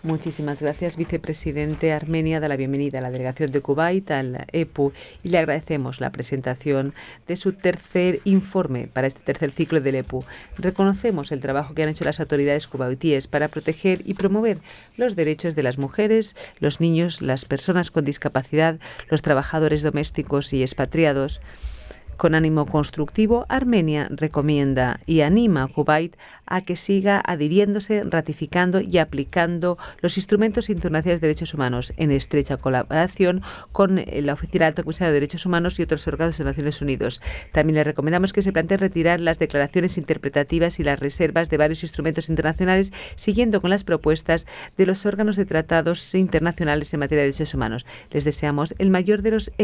Muchísimas gracias, vicepresidente. Armenia da la bienvenida a la delegación de Kuwait al EPU y le agradecemos la presentación de su tercer informe para este tercer ciclo del EPU. Reconocemos el trabajo que han hecho las autoridades kuwaitíes para proteger y promover los derechos de las mujeres, los niños, las personas con discapacidad, los trabajadores domésticos y expatriados. Con ánimo constructivo, Armenia recomienda y anima a Kuwait a que siga adhiriéndose, ratificando y aplicando los instrumentos internacionales de derechos humanos en estrecha colaboración con la Oficina Alta Comisaria de Derechos Humanos y otros órganos de las Naciones Unidas. También le recomendamos que se plantee retirar las declaraciones interpretativas y las reservas de varios instrumentos internacionales, siguiendo con las propuestas de los órganos de tratados internacionales en materia de derechos humanos. Les deseamos el mayor de los